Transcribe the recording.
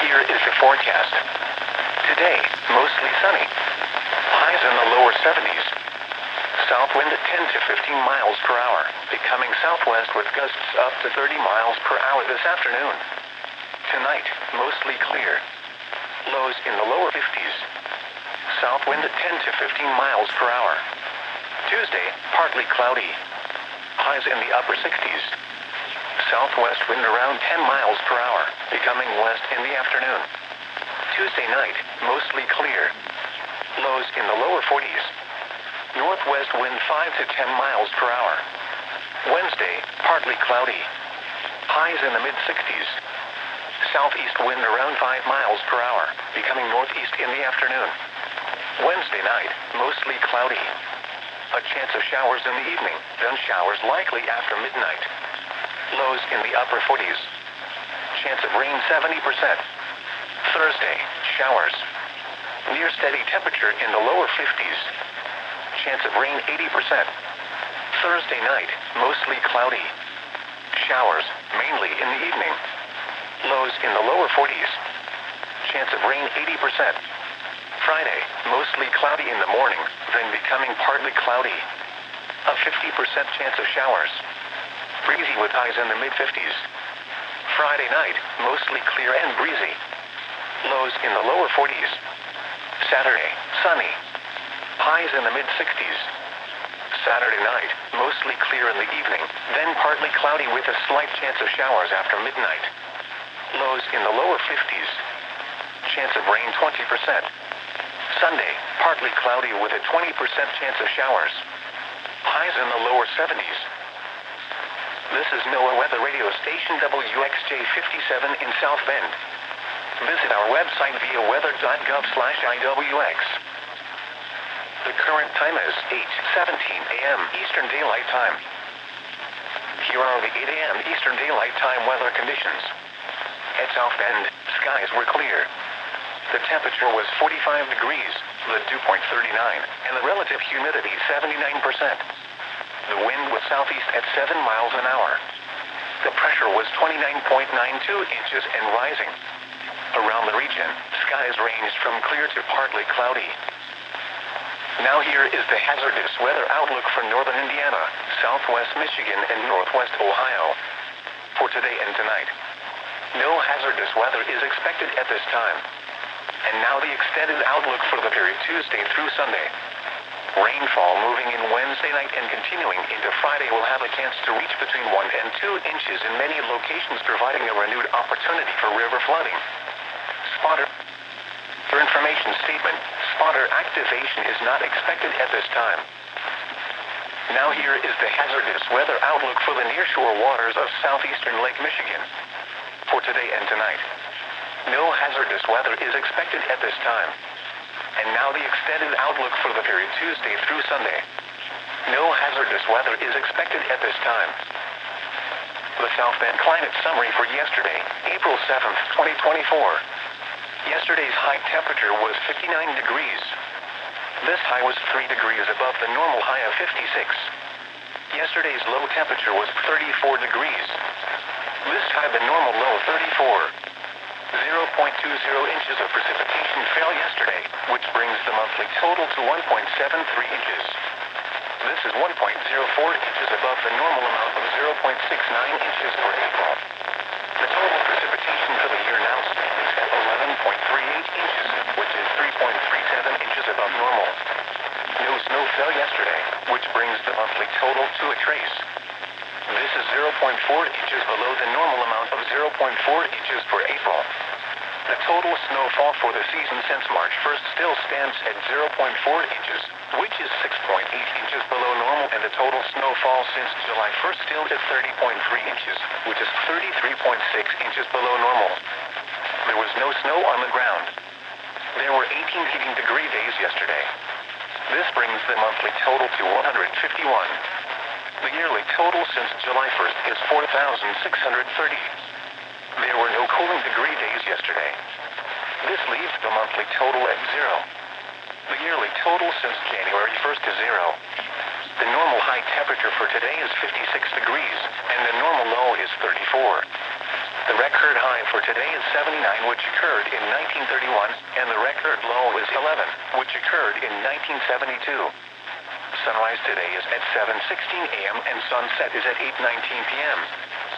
here is your forecast. Today, mostly sunny. Highs in the lower 70s. South wind at 10 to 15 miles per hour, becoming southwest with gusts up to 30 miles per hour this afternoon. Tonight, mostly clear. Lows in the lower 50s. South wind at 10 to 15 miles per hour. Tuesday, partly cloudy. Highs in the upper 60s. Southwest wind around 10 miles per hour, becoming west in the afternoon. Tuesday night, mostly clear. Lows in the lower 40s. Northwest wind 5 to 10 miles per hour. Wednesday, partly cloudy. Highs in the mid-60s. Southeast wind around 5 miles per hour, becoming northeast in the afternoon. Wednesday night, mostly cloudy. A chance of showers in the evening, then showers likely after midnight. Lows in the upper 40s. Chance of rain 70%. Thursday, showers. Near steady temperature in the lower 50s. Chance of rain 80%. Thursday night, mostly cloudy. Showers, mainly in the evening. Lows in the lower 40s. Chance of rain 80%. Friday, mostly cloudy in the morning, then becoming partly cloudy. A 50% chance of showers. Breezy with highs in the mid-50s. Friday night, mostly clear and breezy. Lows in the lower 40s. Saturday, sunny. Highs in the mid-60s. Saturday night, mostly clear in the evening, then partly cloudy with a slight chance of showers after midnight. Lows in the lower 50s. Chance of rain 20%. Sunday, partly cloudy with a 20% chance of showers. Highs in the lower 70s. This is NOAA Weather Radio Station WXJ 57 in South Bend. Visit our website via weather.gov/IWX. The current time is 8:17 a.m. Eastern Daylight Time. Here are the 8 a.m. Eastern Daylight Time weather conditions. At South Bend, skies were clear. The temperature was 45 degrees, the dew point 39, and the relative humidity 79%. The wind was southeast at 7 miles an hour. The pressure was 29.92 inches and rising. Around the region, skies ranged from clear to partly cloudy. Now here is the hazardous weather outlook for northern Indiana, southwest Michigan, and northwest Ohio. For today and tonight, no hazardous weather is expected at this time. And now the extended outlook for the period Tuesday through Sunday. Rainfall moving in Wednesday night and continuing into Friday will have a chance to reach between 1 and 2 inches in many locations, providing a renewed opportunity for river flooding. Spotter information statement. Spotter activation is not expected at this time. Now here is the hazardous weather outlook for the nearshore waters of southeastern Lake Michigan. For today and tonight, no hazardous weather is expected at this time. And now the extended outlook for the period Tuesday through Sunday. No hazardous weather is expected at this time. The South Bend climate summary for yesterday, April 7th, 2024. Yesterday's high temperature was 59 degrees. This high was 3 degrees above the normal high of 56. Yesterday's low temperature was 34 degrees. This high the normal low 34. 0.20 inches of precipitation fell yesterday, which brings the monthly total to 1.73 inches. This is 1.04 inches above the normal amount of 0.69 inches for April. The total precipitation for the year now stands at 11.38 inches, which is 3.37 inches above normal. No snow fell yesterday, which brings the monthly total to a trace. This is 0.4 inches below the normal amount of 0.4 inches for April. The total snowfall for the season since March 1st still stands at 0.4 inches, which is 6.8 inches below normal, and the total snowfall since July 1st still is 30.3 inches, which is 33.6 inches below normal. There was no snow on the ground. There were 18 heating degree days yesterday. This brings the monthly total to 151. The yearly total since July 1st is 4,630. There were no cooling degree days yesterday. This leaves the monthly total at 0. The yearly total since January 1st is 0. The normal high temperature for today is 56 degrees, and the normal low is 34. The record high for today is 79, which occurred in 1931, and the record low is 11, which occurred in 1972. Sunrise today is at 7:16 a.m. and sunset is at 8:19 p.m.